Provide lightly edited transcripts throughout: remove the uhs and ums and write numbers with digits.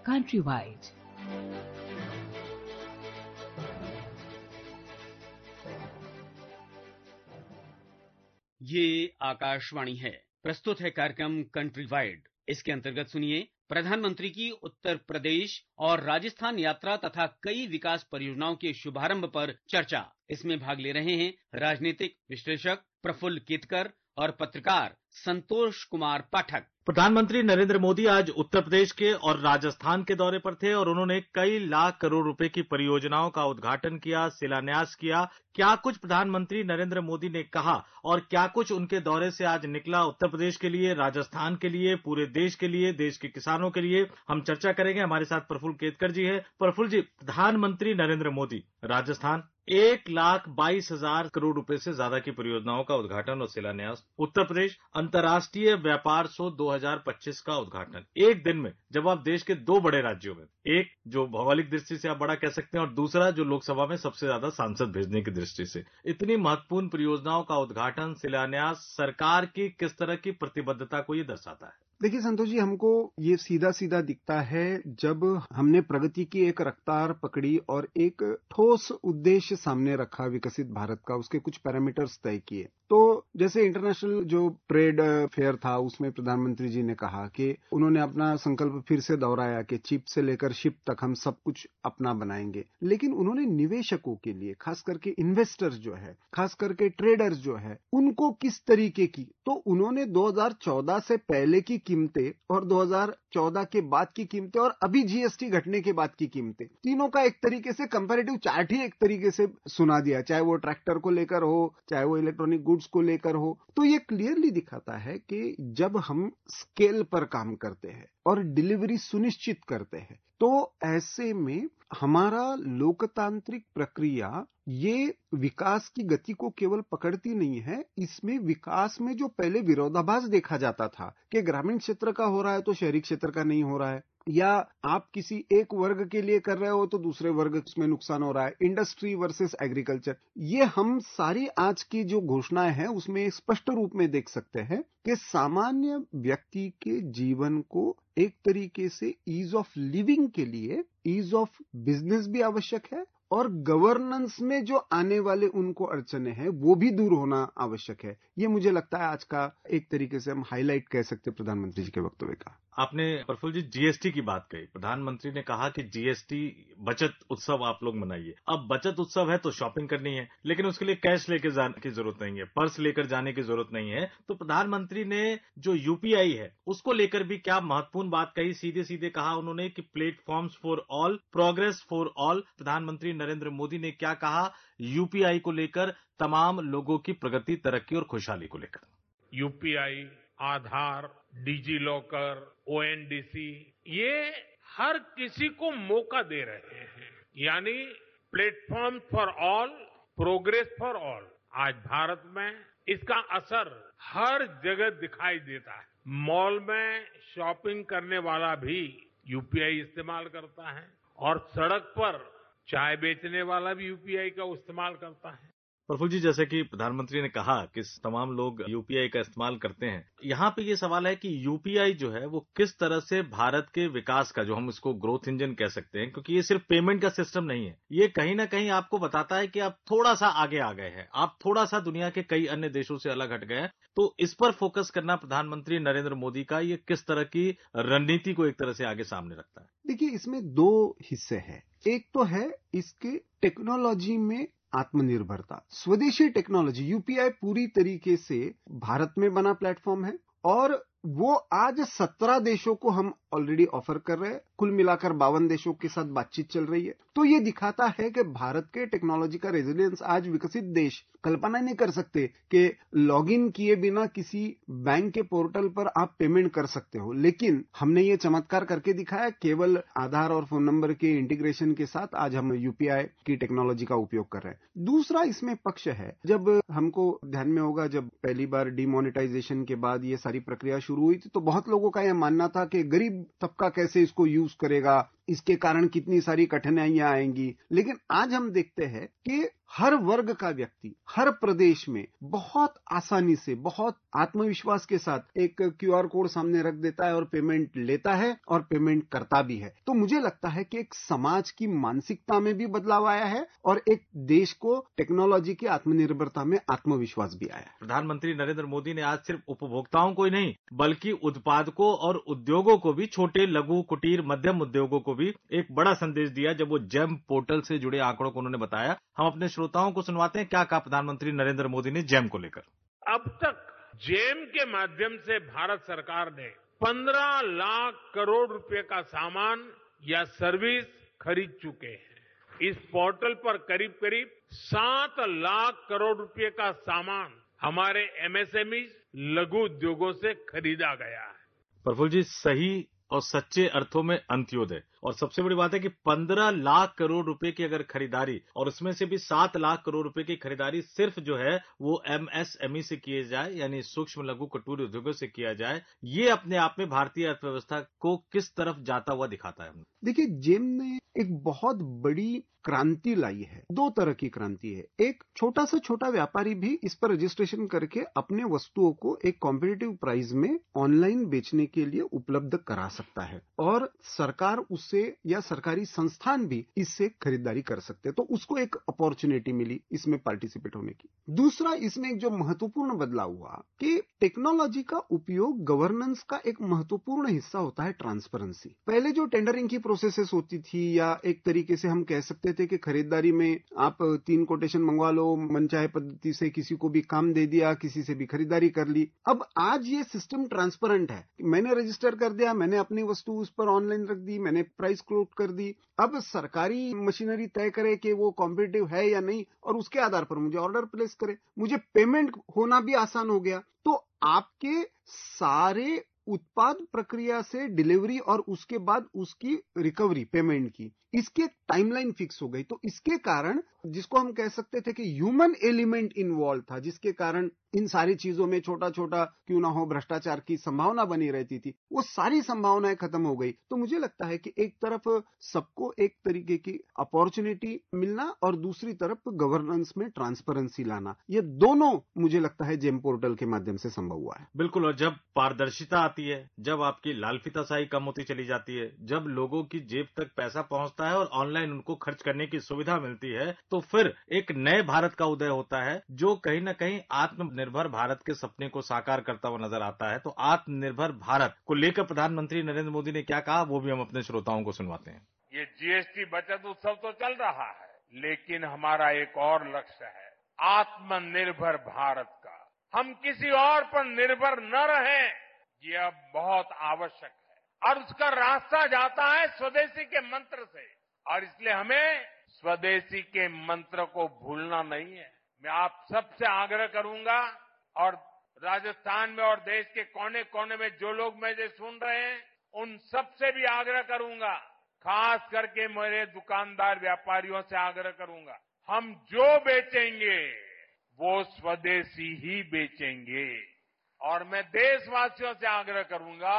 Countrywide. ये आकाशवाणी है। प्रस्तुत है कार्यक्रम कंट्री वाइड। इसके अंतर्गत सुनिए प्रधानमंत्री की उत्तर प्रदेश और राजस्थान यात्रा तथा कई विकास परियोजनाओं के शुभारंभ पर चर्चा। इसमें भाग ले रहे हैं राजनीतिक विश्लेषक प्रफुल्ल केतकर और पत्रकार संतोष कुमार पाठक। प्रधानमंत्री नरेंद्र मोदी आज उत्तर प्रदेश के और राजस्थान के दौरे पर थे और उन्होंने कई लाख करोड़ रुपए की परियोजनाओं का उद्घाटन किया, शिलान्यास किया। क्या कुछ प्रधानमंत्री नरेंद्र मोदी ने कहा और क्या कुछ उनके दौरे से आज निकला उत्तर प्रदेश के लिए, राजस्थान के लिए, पूरे देश के लिए, देश के किसानों के लिए, हम चर्चा करेंगे। हमारे साथ प्रफुल्ल केतकर जी है। प्रफुल्ल जी, प्रधानमंत्री नरेंद्र मोदी राजस्थान 1,22,000 करोड़ रुपए से ज्यादा की परियोजनाओं का उद्घाटन और शिलान्यास। उत्तर प्रदेश अंतर्राष्ट्रीय व्यापार शो 2025 का उद्घाटन एक दिन में, जब आप देश के दो बड़े राज्यों में, एक जो भौगोलिक दृष्टि से आप बड़ा कह सकते हैं और दूसरा जो लोकसभा में सबसे ज्यादा सांसद भेजने की दृष्टि से, इतनी महत्वपूर्ण परियोजनाओं का उद्घाटन, शिलान्यास, सरकार की किस तरह की प्रतिबद्धता को ये दर्शाता है? देखिए संतोष जी, हमको ये सीधा सीधा दिखता है जब हमने प्रगति की एक रफ्तार पकड़ी और एक ठोस उद्देश्य सामने रखा विकसित भारत का, उसके कुछ पैरामीटर्स तय किए। तो जैसे इंटरनेशनल जो ट्रेड फेयर था, उसमें प्रधानमंत्री जी ने कहा कि उन्होंने अपना संकल्प फिर से दोहराया कि चिप से लेकर शिप तक हम सब कुछ अपना बनाएंगे। लेकिन उन्होंने निवेशकों के लिए, खास करके इन्वेस्टर्स जो है, खास करके ट्रेडर्स जो है, उनको किस तरीके की, तो उन्होंने 2014 से पहले की कीमतें और 2014 के बाद की कीमतें और अभी जीएसटी घटने के बाद की कीमतें, तीनों का एक तरीके से कंपैरेटिव चार्ट ही एक तरीके से सुना दिया, चाहे वो ट्रैक्टर को लेकर हो, चाहे वो इलेक्ट्रॉनिक गुड्स को लेकर हो। तो ये क्लियरली दिखाता है कि जब हम स्केल पर काम करते हैं और डिलीवरी सुनिश्चित करते हैं, तो ऐसे में हमारा लोकतांत्रिक प्रक्रिया ये विकास की गति को केवल पकड़ती नहीं है, इसमें विकास में जो पहले विरोधाभास देखा जाता था कि ग्रामीण क्षेत्र का हो रहा है तो शहरी क्षेत्र का नहीं हो रहा है, या आप किसी एक वर्ग के लिए कर रहे हो तो दूसरे वर्ग में नुकसान हो रहा है, इंडस्ट्री वर्सेस एग्रीकल्चर, ये हम सारी आज की जो घोषणाएं हैं उसमें स्पष्ट रूप में देख सकते हैं कि सामान्य व्यक्ति के जीवन को एक तरीके से ईज ऑफ लिविंग के लिए ईज ऑफ बिजनेस भी आवश्यक है और गवर्नेंस में जो आने वाले उनको अड़चने हैं वो भी दूर होना आवश्यक है। ये मुझे लगता है आज का एक तरीके से हम हाईलाइट कह सकते हैं प्रधानमंत्री जी के वक्तव्य का। आपने प्रफुल्ल जी जीएसटी की बात कही। प्रधानमंत्री ने कहा कि जीएसटी बचत उत्सव आप लोग मनाइए। अब बचत उत्सव है तो शॉपिंग करनी है, लेकिन उसके लिए कैश लेकर जाने की जरूरत नहीं है, पर्स लेकर जाने की जरूरत नहीं है। तो प्रधानमंत्री ने जो यूपीआई है उसको लेकर भी क्या महत्वपूर्ण बात कही। सीधे सीधे कहा उन्होंने कि platforms for all, progress for all. प्रधानमंत्री नरेंद्र मोदी ने क्या कहा यूपीआई को लेकर, तमाम लोगों की प्रगति, तरक्की और खुशहाली को लेकर? UPI, Aadhaar, DigiLocker, ONDC, ये हर किसी को मौका दे रहे हैं, यानी platform for all, progress for all. आज भारत में इसका असर हर जगह दिखाई देता है। मॉल में शॉपिंग करने वाला भी यूपीआई इस्तेमाल करता है और सड़क पर चाय बेचने वाला भी यूपीआई का इस्तेमाल करता है। प्रफुल्ल जी, जैसे कि प्रधानमंत्री ने कहा कि तमाम लोग यूपीआई का इस्तेमाल करते हैं, यहाँ पे ये सवाल है कि यूपीआई जो है वो किस तरह से भारत के विकास का, जो हम इसको ग्रोथ इंजन कह सकते हैं, क्योंकि ये सिर्फ पेमेंट का सिस्टम नहीं है, ये कहीं ना कहीं आपको बताता है कि आप थोड़ा सा आगे आ गए हैं, आप थोड़ा सा दुनिया के कई अन्य देशों से अलग हट गए हैं। तो इस पर फोकस करना प्रधानमंत्री नरेंद्र मोदी का ये किस तरह की रणनीति को एक तरह से आगे सामने रखता है? देखिए, इसमें दो हिस्से हैं। एक तो है इसके टेक्नोलॉजी में आत्मनिर्भरता, स्वदेशी टेक्नोलॉजी। यूपीआई पूरी तरीके से भारत में बना प्लेटफॉर्म है और वो आज 17 देशों को हम ऑलरेडी ऑफर कर रहे हैं। कुल मिलाकर 52 देशों के साथ बातचीत चल रही है। तो ये दिखाता है कि भारत के टेक्नोलॉजी का रेजिलियंस आज विकसित देश कल्पना नहीं कर सकते कि लॉगिन किए बिना किसी बैंक के पोर्टल पर आप पेमेंट कर सकते हो, लेकिन हमने ये चमत्कार करके दिखाया। केवल आधार और फोन नंबर के इंटीग्रेशन के साथ आज हम यूपीआई की टेक्नोलॉजी का उपयोग कर रहे हैं। दूसरा इसमें पक्ष है, जब हमको ध्यान में होगा, जब पहली बार डिमोनेटाइजेशन के बाद ये सारी प्रक्रिया शुरू हुई थी तो बहुत लोगों का यह मानना था कि गरीब तबका कैसे इसको यूज करेगा, इसके कारण कितनी सारी कठिनाइयां आएंगी। लेकिन आज हम देखते हैं कि हर वर्ग का व्यक्ति हर प्रदेश में बहुत आसानी से, बहुत आत्मविश्वास के साथ एक क्यूआर कोड सामने रख देता है और पेमेंट लेता है और पेमेंट करता भी है। तो मुझे लगता है कि एक समाज की मानसिकता में भी बदलाव आया है और एक देश को टेक्नोलॉजी की आत्मनिर्भरता में आत्मविश्वास भी आया है। प्रधानमंत्री नरेंद्र मोदी ने आज सिर्फ उपभोक्ताओं को ही नहीं बल्कि उत्पादकों और उद्योगों को भी, छोटे लघु कुटीर मध्यम उद्योगों को भी एक बड़ा संदेश दिया जब वो जेम पोर्टल से जुड़े आंकड़ों को उन्होंने बताया। हम अपने श्रोताओं को सुनवाते हैं क्या कहा प्रधानमंत्री नरेंद्र मोदी ने जेम को लेकर। अब तक जेम के माध्यम से भारत सरकार ने 15 लाख करोड़ रुपए का सामान या सर्विस खरीद चुके हैं। इस पोर्टल पर करीब करीब 7 लाख करोड़ रुपए का सामान हमारे एमएसएमई लघु उद्योगों से खरीदा गया है। प्रफुल्ल जी, सही और सच्चे अर्थों में अंत्योदय। और सबसे बड़ी बात है कि 15 लाख करोड़ रुपए की अगर खरीदारी, और उसमें से भी 7 लाख करोड़ रुपए की खरीदारी सिर्फ जो है वो एमएसएमई से किए जाए, यानी सूक्ष्म लघु कुटीर उद्योगों से किया जाए, ये अपने आप में भारतीय अर्थव्यवस्था को किस तरफ जाता हुआ दिखाता है। देखिए, जेम ने एक बहुत बड़ी क्रांति लाई है। दो तरह की क्रांति है। एक, छोटा से छोटा व्यापारी भी इस पर रजिस्ट्रेशन करके अपने वस्तुओं को एक कॉम्पिटिटिव प्राइस में ऑनलाइन बेचने के लिए उपलब्ध करा सकता है और सरकार उससे या सरकारी संस्थान भी इससे खरीदारी कर सकते हैं। तो उसको एक अपॉर्चुनिटी मिली इसमें पार्टिसिपेट होने की। दूसरा, इसमें एक जो महत्वपूर्ण बदलाव हुआ कि टेक्नोलॉजी का उपयोग गवर्नेंस का एक महत्वपूर्ण हिस्सा होता है ट्रांसपेरेंसी। पहले जो टेंडरिंग की प्रोसेसेस होती थी, या एक तरीके से हम कह सकते थे कि खरीदारी में आप 3 कोटेशन मंगवा लो, मनचाहे पद्धति से किसी को भी काम दे दिया, किसी से भी खरीदारी कर ली। अब आज ये सिस्टम ट्रांसपेरेंट है। मैंने रजिस्टर कर दिया, मैंने अपनी वस्तु उस पर ऑनलाइन रख दी, मैंने प्राइस कोट कर दी। अब सरकारी मशीनरी तय करे कि वो कॉम्पिटिटिव है या नहीं और उसके आधार पर मुझे ऑर्डर प्लेस करे। मुझे पेमेंट होना भी आसान हो गया। तो आपके सारे उत्पाद प्रक्रिया से डिलीवरी और उसके बाद उसकी रिकवरी पेमेंट की, इसके टाइमलाइन फिक्स हो गई। तो इसके कारण, जिसको हम कह सकते थे कि ह्यूमन एलिमेंट इन्वॉल्व था, जिसके कारण इन सारी चीजों में छोटा छोटा क्यों ना हो भ्रष्टाचार की संभावना बनी रहती थी, वो सारी संभावनाएं खत्म हो गई। तो मुझे लगता है कि एक तरफ सबको एक तरीके की अपॉर्चुनिटी मिलना और दूसरी तरफ गवर्नेंस में ट्रांसपेरेंसी लाना, ये दोनों मुझे लगता है जेम पोर्टल के माध्यम से संभव हुआ है। बिल्कुल। और जब पारदर्शिता आती है, जब आपकी लालफीताशाही कम होती चली जाती है, जब लोगों की जेब तक पैसा पहुंचता है और ऑनलाइन उनको खर्च करने की सुविधा मिलती है, तो फिर एक नए भारत का उदय होता है जो कहीं ना कहीं आत्मनिर्भर भारत के सपने को साकार करता हुआ नजर आता है। तो आत्मनिर्भर भारत को लेकर प्रधानमंत्री नरेंद्र मोदी ने क्या कहा, वो भी हम अपने श्रोताओं को सुनवाते हैं। ये जीएसटी बचत उत्सव तो चल रहा है, लेकिन हमारा एक और लक्ष्य है, आत्मनिर्भर भारत का। हम किसी और पर निर्भर न रहें, ये अब बहुत आवश्यक है। और उसका रास्ता जाता है स्वदेशी के मंत्र से, और इसलिए हमें स्वदेशी के मंत्र को भूलना नहीं है। मैं आप सबसे आग्रह करूंगा, और राजस्थान में और देश के कोने कोने में जो लोग मुझे सुन रहे हैं, उन सबसे भी आग्रह करूंगा, खास करके मेरे दुकानदार व्यापारियों से आग्रह करूंगा, हम जो बेचेंगे वो स्वदेशी ही बेचेंगे। और मैं देशवासियों से आग्रह करूंगा,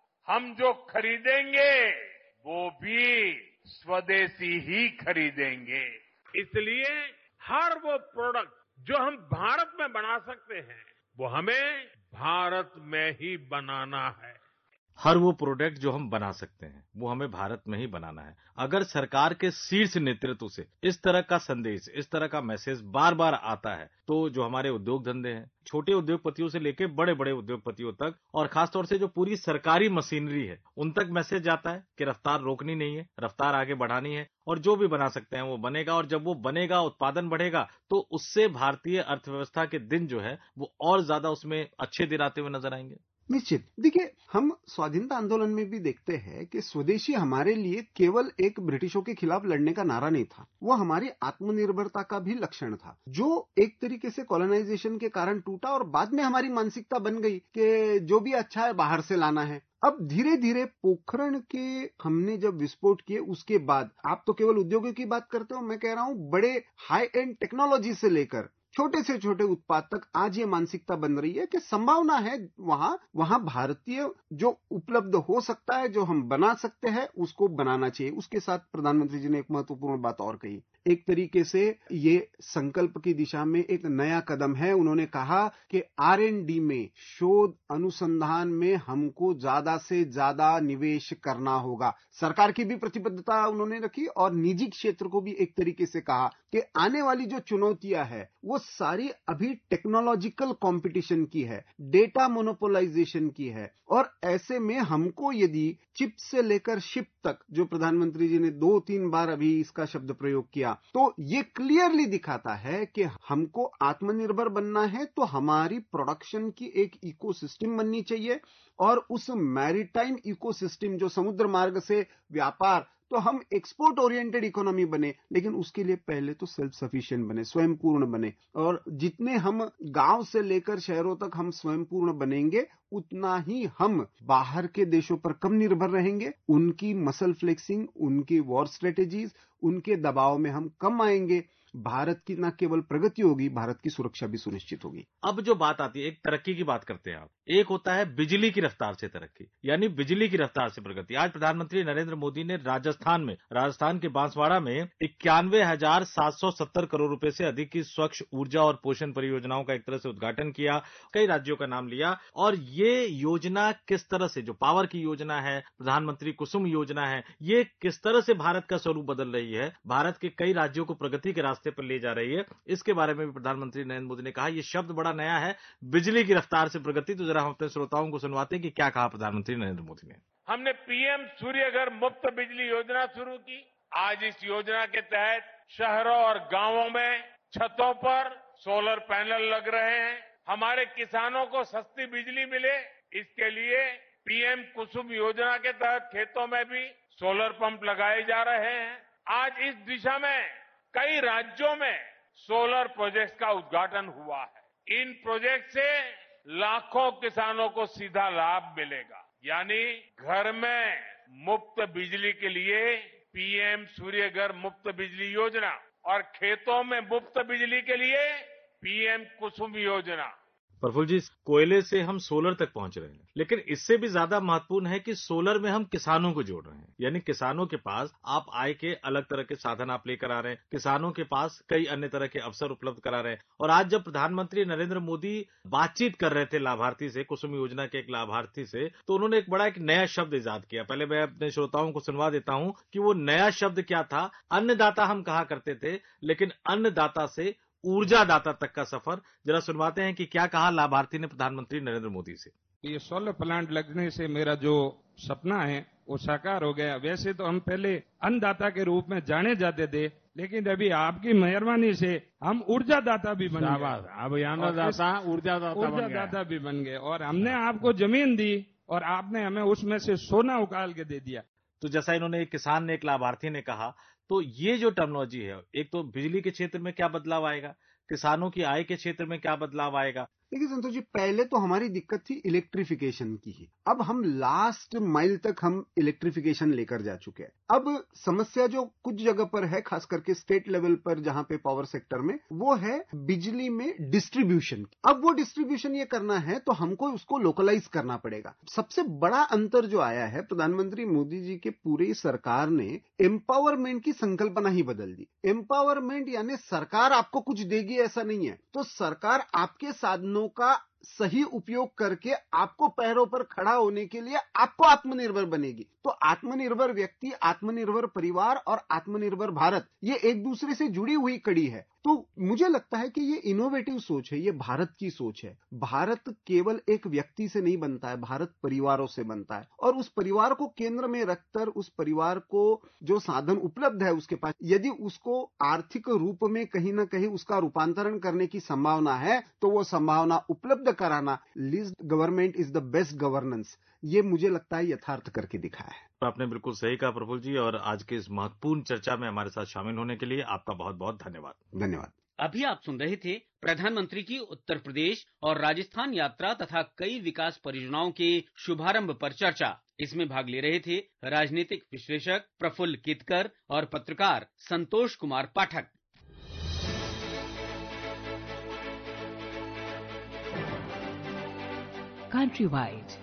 हम जो खरीदेंगे वो भी स्वदेशी ही खरीदेंगे। इसलिए हर वो प्रोडक्ट जो हम भारत में बना सकते हैं, वो हमें भारत में ही बनाना है। हर वो प्रोडक्ट जो हम बना सकते हैं वो हमें भारत में ही बनाना है। अगर सरकार के शीर्ष नेतृत्व से इस तरह का संदेश, इस तरह का मैसेज बार बार आता है, तो जो हमारे उद्योग धंधे हैं, छोटे उद्योगपतियों से लेकर बड़े बड़े उद्योगपतियों तक, और खासतौर से जो पूरी सरकारी मशीनरी है, उन तक मैसेज जाता है कि रफ्तार रोकनी नहीं है, रफ्तार आगे बढ़ानी है, और जो भी बना सकते हैं वो बनेगा। और जब वो बनेगा, उत्पादन बढ़ेगा, तो उससे भारतीय अर्थव्यवस्था के दिन जो है वो और ज्यादा उसमें अच्छे दिन आते हुए नजर आएंगे। निश्चित। देखिए, हम स्वाधीनता आंदोलन में भी देखते हैं कि स्वदेशी हमारे लिए केवल एक ब्रिटिशों के खिलाफ लड़ने का नारा नहीं था, वो हमारी आत्मनिर्भरता का भी लक्षण था, जो एक तरीके से कॉलोनाइजेशन के कारण टूटा और बाद में हमारी मानसिकता बन गई कि जो भी अच्छा है बाहर से लाना है। अब धीरे धीरे पोखरण के हमने जब विस्फोट किए, उसके बाद आप तो केवल उद्योगों की बात करते हो, मैं कह रहा हूं बड़े हाई एंड टेक्नोलॉजी से लेकर छोटे से छोटे उत्पाद तक आज ये मानसिकता बन रही है कि संभावना है वहां भारतीय जो उपलब्ध हो सकता है, जो हम बना सकते हैं, उसको बनाना चाहिए। उसके साथ प्रधानमंत्री जी ने एक महत्वपूर्ण बात और कही एक तरीके से ये संकल्प की दिशा में एक नया कदम है। उन्होंने कहा कि R&D में, शोध अनुसंधान में हमको ज्यादा से ज्यादा निवेश करना होगा। सरकार की भी प्रतिबद्धता उन्होंने रखी और निजी क्षेत्र को भी एक तरीके से कहा कि आने वाली जो चुनौतियां है वो सारी अभी टेक्नोलॉजिकल कंपटीशन की है, डेटा मोनोपोलाइजेशन की है, और ऐसे में हमको यदि चिप से लेकर शिप तक, जो प्रधानमंत्री जी ने 2-3 बार अभी इसका शब्द प्रयोग किया, तो ये क्लियरली दिखाता है कि हमको आत्मनिर्भर बनना है तो हमारी प्रोडक्शन की एक इकोसिस्टम बननी चाहिए, और उस मैरीटाइम इकोसिस्टम जो समुद्र मार्ग से व्यापार, तो हम एक्सपोर्ट ओरिएंटेड इकोनॉमी बने, लेकिन उसके लिए पहले तो सेल्फ सफिशिएंट बने, स्वयं पूर्ण बने। और जितने हम गांव से लेकर शहरों तक हम स्वयं पूर्ण बनेंगे, उतना ही हम बाहर के देशों पर कम निर्भर रहेंगे, उनकी मसल फ्लेक्सिंग, उनकी वॉर स्ट्रेटेजीज, उनके दबाव में हम कम आएंगे। भारत की न केवल प्रगति होगी, भारत की सुरक्षा भी सुनिश्चित होगी। अब जो बात आती है, एक तरक्की की बात करते हैं आप, एक होता है बिजली की रफ्तार से तरक्की, यानी बिजली की रफ्तार से प्रगति। आज प्रधानमंत्री नरेंद्र मोदी ने राजस्थान के बांसवाड़ा में 91,770 करोड़ रुपए से अधिक की स्वच्छ ऊर्जा और पोषण परियोजनाओं का एक तरह से उद्घाटन किया, कई राज्यों का नाम लिया। और ये योजना किस तरह से, जो पावर की योजना है, प्रधानमंत्री कुसुम योजना है, ये किस तरह से भारत का स्वरूप बदल रही है, भारत के कई राज्यों को प्रगति के रास्ते पर ले जा रही है, इसके बारे में भी प्रधानमंत्री नरेंद्र मोदी ने कहा। ये शब्द बड़ा नया है, बिजली की रफ्तार से प्रगति। तो जरा हम अपने श्रोताओं को सुनवाते हैं कि क्या कहा प्रधानमंत्री नरेंद्र मोदी ने। हमने पीएम सूर्य घर मुफ्त बिजली योजना शुरू की। आज इस योजना के तहत शहरों और गांवों में छतों पर सोलर पैनल लग रहे हैं। हमारे किसानों को सस्ती बिजली मिले, इसके लिए पीएम कुसुम योजना के तहत खेतों में भी सोलर पंप लगाए जा रहे हैं। आज इस दिशा में कई राज्यों में सोलर प्रोजेक्ट्स का उद्घाटन हुआ है। इन प्रोजेक्ट से लाखों किसानों को सीधा लाभ मिलेगा, यानी घर में मुफ्त बिजली के लिए पीएम सूर्य घर मुफ्त बिजली योजना और खेतों में मुफ्त बिजली के लिए पीएम कुसुम योजना। प्रफुल्ल जी, कोयले से हम सोलर तक पहुंच रहे हैं, लेकिन इससे भी ज्यादा महत्वपूर्ण है कि सोलर में हम किसानों को जोड़ रहे हैं। यानी किसानों के पास आप आय के अलग तरह के साधन आप लेकर आ रहे हैं, किसानों के पास कई अन्य तरह के अवसर उपलब्ध करा रहे हैं। और आज जब प्रधानमंत्री नरेंद्र मोदी बातचीत कर रहे थे लाभार्थी से, कुसुम योजना के एक लाभार्थी से, तो उन्होंने एक नया शब्द इजाद किया। पहले मैं अपने श्रोताओं को सुनवा देता हूं कि वो नया शब्द क्या था। अन्नदाता हम कहा करते थे, लेकिन अन्नदाता से ऊर्जा दाता तक का सफर। जरा सुनवाते हैं कि क्या कहा लाभार्थी ने प्रधानमंत्री नरेंद्र मोदी से। ये सोलर प्लांट लगने से मेरा जो सपना है वो साकार हो गया। वैसे तो हम पहले अन्नदाता के रूप में जाने जाते थे, लेकिन अभी आपकी मेहरबानी से हम ऊर्जा दाता भी बन गए। अब अन्नदाता ऊर्जा दाता भी बन गए, और हमने आपको जमीन दी और आपने हमें उसमें से सोना उकाल के दे दिया। तो जैसा इन्होंने एक किसान ने, एक लाभार्थी ने कहा, तो ये जो टर्मिनोलॉजी है, एक तो बिजली के क्षेत्र में क्या बदलाव आएगा, किसानों की आय के क्षेत्र में क्या बदलाव आएगा। देखिए संतोष जी, पहले तो हमारी दिक्कत थी इलेक्ट्रिफिकेशन की ही। अब हम लास्ट माइल तक हम इलेक्ट्रिफिकेशन लेकर जा चुके हैं। अब समस्या जो कुछ जगह पर है, खास करके स्टेट लेवल पर जहां पे पावर सेक्टर में, वो है बिजली में डिस्ट्रीब्यूशन। अब वो डिस्ट्रीब्यूशन ये करना है तो हमको उसको लोकलाइज करना पड़ेगा। सबसे बड़ा अंतर जो आया है, प्रधानमंत्री मोदी जी के पूरी सरकार ने एम्पावरमेंट की संकल्पना ही बदल दी। एम्पावरमेंट यानी सरकार आपको कुछ देगी ऐसा नहीं है, तो सरकार आपके साधनों का सही उपयोग करके आपको पैरों पर खड़ा होने के लिए आपको आत्मनिर्भर बनेगी। तो आत्मनिर्भर व्यक्ति, आत्मनिर्भर परिवार और आत्मनिर्भर भारत, ये एक दूसरे से जुड़ी हुई कड़ी है। तो मुझे लगता है कि ये इनोवेटिव सोच है, ये भारत की सोच है। भारत केवल एक व्यक्ति से नहीं बनता है, भारत परिवारों से बनता है, और उस परिवार को केंद्र में रखकर, उस परिवार को जो साधन उपलब्ध है उसके पास, यदि उसको आर्थिक रूप में कहीं ना कहीं उसका रूपांतरण करने की संभावना है, तो वो संभावना उपलब्ध कराना, least government is the best governance, ये मुझे लगता है यथार्थ करके दिखाया है। तो आपने बिल्कुल सही कहा प्रफुल्ल जी, और आज की इस महत्वपूर्ण चर्चा में हमारे साथ शामिल होने के लिए आपका बहुत बहुत धन्यवाद। धन्यवाद। अभी आप सुन रहे थे प्रधानमंत्री की उत्तर प्रदेश और राजस्थान यात्रा तथा कई विकास परियोजनाओं के शुभारंभ पर चर्चा। इसमें भाग ले रहे थे राजनीतिक विश्लेषक प्रफुल्ल कितकर और पत्रकार संतोष कुमार पाठक। Countrywide